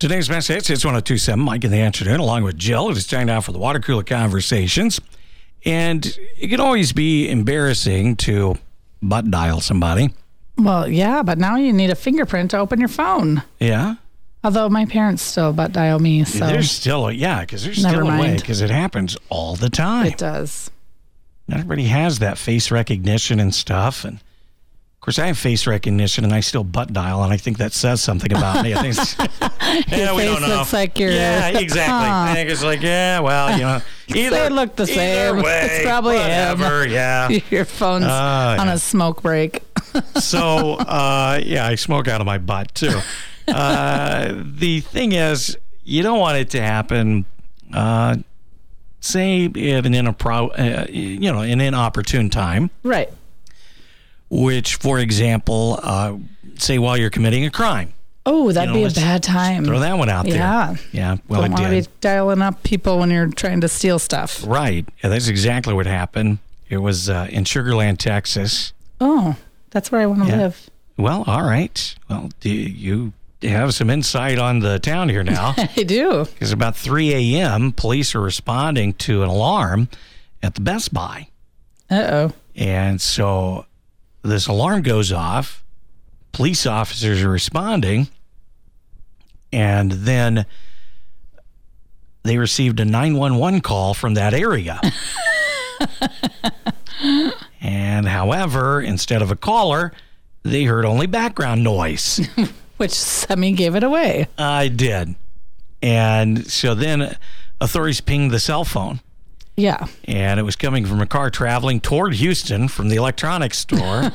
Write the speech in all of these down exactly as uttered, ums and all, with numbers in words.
Today's best hits, it's one oh two point seven. Mike in the afternoon, along with Jill. It's time now for the Water Cooler Conversations. And it can always be embarrassing to butt dial somebody. Well, yeah, but now you need a fingerprint to open your phone. Yeah? Although my parents still butt dial me, so There's still, a, yeah, because there's Never still a way, mind. because it happens all the time. it does. Not everybody has that face recognition and stuff. And of course, I have face recognition, and I still butt dial, and I think that says something about me. I think it's, yeah, Your we face don't know. looks like you're... Yeah, exactly. Huh. I think it's like, yeah, well, you know, either They look the either same. way, It's probably him. whatever, yeah. Your phone's Uh, on yeah. a smoke break. So, uh, yeah, I smoke out of my butt, too. Uh, the thing is, you don't want it to happen, uh, say, if an inappro- uh, you know, an inopportune time, Right. which, for example, uh, say while you're committing a crime. Oh, that'd You know, be a let's bad time. Throw that one out there. Yeah. Yeah, well, Don't it want did. to be dialing up people when you're trying to steal stuff. Right. Yeah, that's exactly what happened. It was uh, in Sugar Land, Texas. Oh, that's where I want to Yeah. live. Well, all right. Well, do you have some insight on the town here now? I do. Because about three a.m., police are responding to an alarm at the Best Buy. Uh-oh. And so this alarm goes off. Police officers are responding. And then they received a nine one one call from that area. And however, instead of a caller, they heard only background noise. Which semi gave it away. I did. And so then authorities pinged the cell phone. Yeah. And it was coming from a car traveling toward Houston from the electronics store.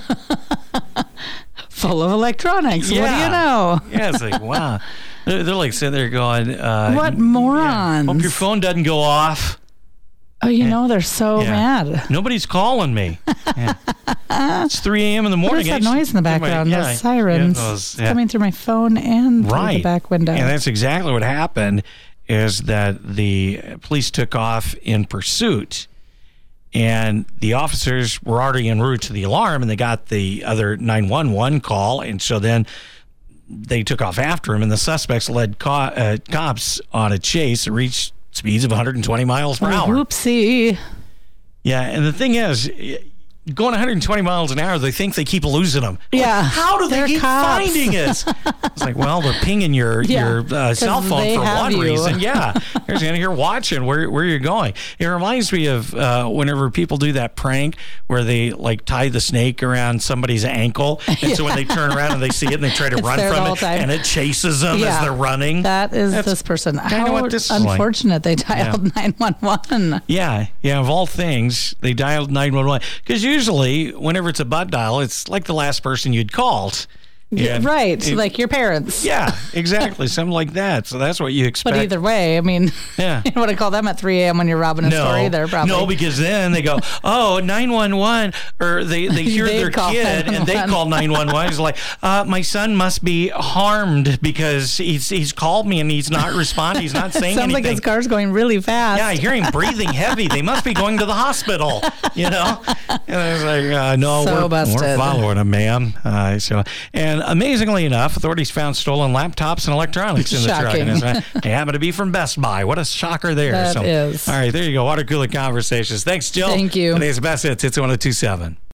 Full of electronics. What do Yeah. you know? Yeah, it's like, wow. They're, they're like sitting there going, uh, What yeah, morons. hope your phone doesn't go off. Oh, you know, they're so Yeah. mad. Nobody's calling me. Yeah. It's three a.m. in the What morning. is that I just- noise in the yeah, background? yeah, Those sirens. yeah, those- It's yeah. coming through my phone and through Right. the back window. And that's exactly what happened, is that the police took off in pursuit. And the officers were already en route to the alarm, and they got the other nine one one call. And so then they took off after him, and the suspects led co- uh, cops on a chase that reached speeds of one hundred twenty miles per Oh, hour. whoopsie. Yeah, and the thing is, going one hundred twenty miles an hour, they think they keep losing them. Yeah. How do they They're keep cops. finding us? It's like, well, they're pinging your Yeah, your uh, cell 'cause phone they for have one you. reason. Yeah, they're standing here watching where where you're going. It reminds me of uh, whenever people do that prank where they like tie the snake around somebody's ankle, and so when they turn around and they see it and they try to It's run there the from whole it, time. and it chases them Yeah. as they're running. That is That's this person. kinda How what this is like. unfortunate they dialed nine one one. Yeah, yeah. Of all things, they dialed nine one one because usually, whenever it's a butt dial, it's like the last person you'd called. Yeah, And right. it- like your parents. yeah, exactly, something like that. So that's what you expect. But either way, I mean, Yeah. you don't want to call them at three a.m. when you're robbing a store either, probably. no, because then they go, oh, nine one one, or they, they hear They'd their call kid and they nine one one. call nine one one. It's like, uh, my son must be harmed because he's he's called me and he's not responding. He's not saying Sounds like anything. his car's going really fast. Yeah, I hear him breathing heavy. They must be going to the hospital, you know? And I was like, uh, no, So we're, we're busted. following him, ma'am. Uh, so, and amazingly enough, authorities found stolen laptops and electronics in the truck. Shocking. And it's, they happen to be from Best Buy. What a shocker there. That so, is. All right, there you go. Water Cooler Conversations. Thanks, Jill. Thank you. Today's best hits. It's one oh two point seven.